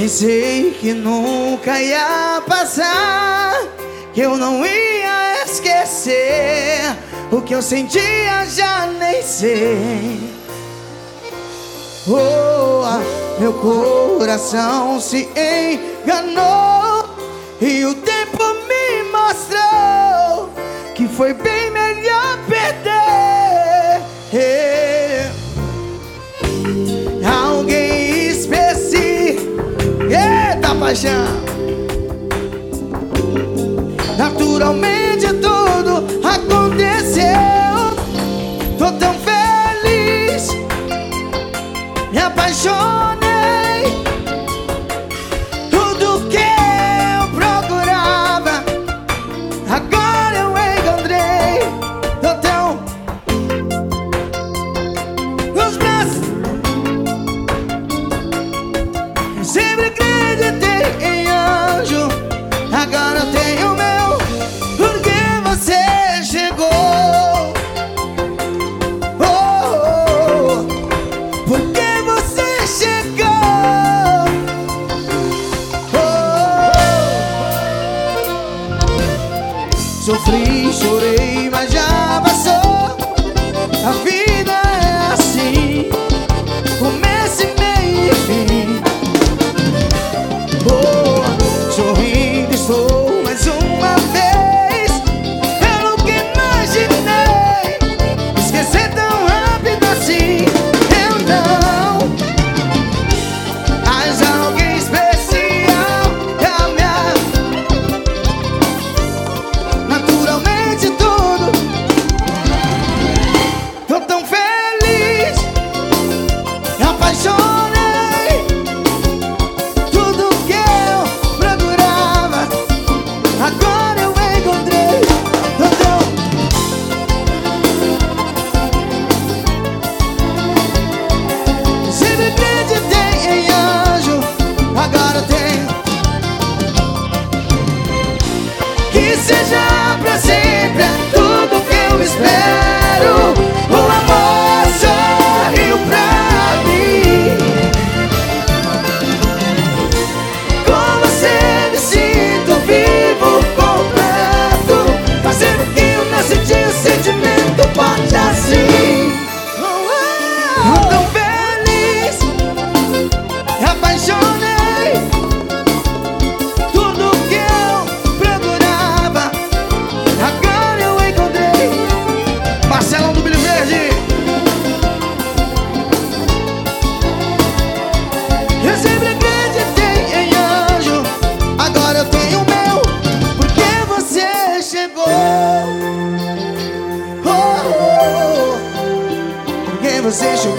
Pensei que nunca ia passar, que eu não ia esquecer. O que eu sentia já nem sei. Oh, meu coração se enganou e o tempo me mostrou que foi bem melhor perder. Alguém específico, eita paixão. Naturalmente tudo aconteceu. Tô tão feliz, me apaixonei. Tudo que eu procurava, agora eu encontrei. Tô tão nos braços. Eu sempre acreditei em anjo, agora eu tenho o meu. Porque você chegou. Porque você chegou. Sofri, chorei, mas já passou. A vida é assim, começo, meio e fim. Sorrindo estou mais uma vez. Eu nunca imaginei esquecer tão rápido assim. Eu não. Mas alguém especial é a minha. Naturalmente tudo. Tô tão feliz, me apaixonei. Tudo que eu procurava, agora eu encontrei. Tô tão. Sempre acreditei em anjo, agora eu tenho. Que seja pra sempre, é tudo que eu espero. O amor sorriu pra mim. Com você me sinto vivo, completo, fazendo o que eu não senti, o sentimento forte assim. Eu tão feliz, me apaixonei. Tudo que eu procurava, agora eu encontrei. Marcelão do Bilho Verde. Eu sempre acreditei em anjo, agora eu tenho o meu. Porque você chegou. Porque você chegou.